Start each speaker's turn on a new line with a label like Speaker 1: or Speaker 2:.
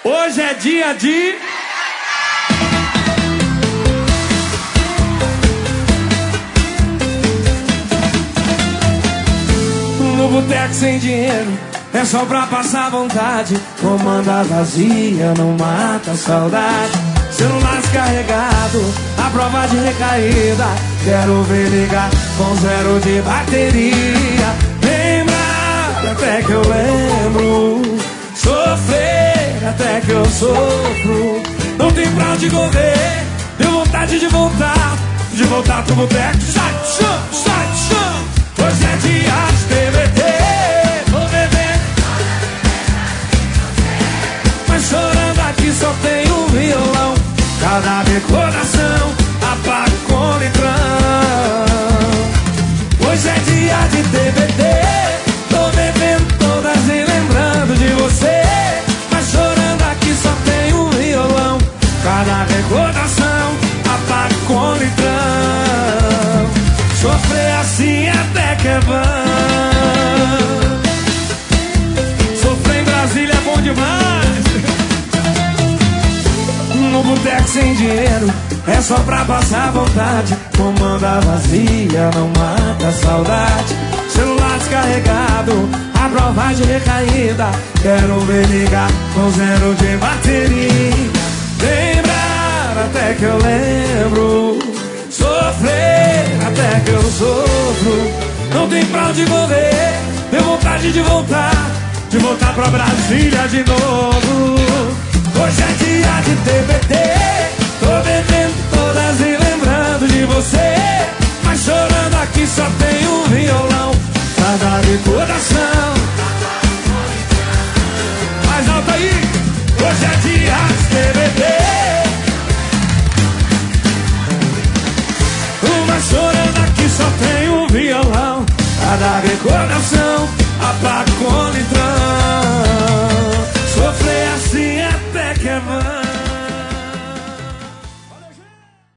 Speaker 1: Hoje é dia de... No boteco sem dinheiro, é só pra passar vontade. Comanda vazia, não mata a saudade. Celular descarregado, a prova de recaída. Quero ver ligar com 0 de bateria. Lembrar até que eu lembro, sofrer até que eu sofro. Não tem pra onde correr, deu vontade de voltar pro boteco. Sai, chão, sai, chão. Hoje é dia de TBT, vou beber, mas chorando aqui só tem um violão. Cada recordação apaga com litrão. Hoje é dia de TBT, tô bebendo todas e lembrando de você, mas chorando aqui só tem um violão. Cada recordação apaga com litrão. Sofrer assim até que é bom. Sofrer em Brasília é bom demais. No boteco sem dinheiro, é só pra passar vontade. Comanda vazia, não mata a saudade. Celular descarregado, a prova de recaída. Quero ver ligar com 0 de bateria. Lembrar até que eu lembro, sofrer até que eu sofro. Não tem pra onde correr, deu vontade de voltar pra Brasília de novo. Hoje é dia de TBT, tô bebendo todas e lembrando de você, mas chorando aqui só tem um violão. Cada recordação. Mais alto aí. Hoje é dia de TBT, mas chorando aqui só tem um violão. Cada recordação apaga com litrão.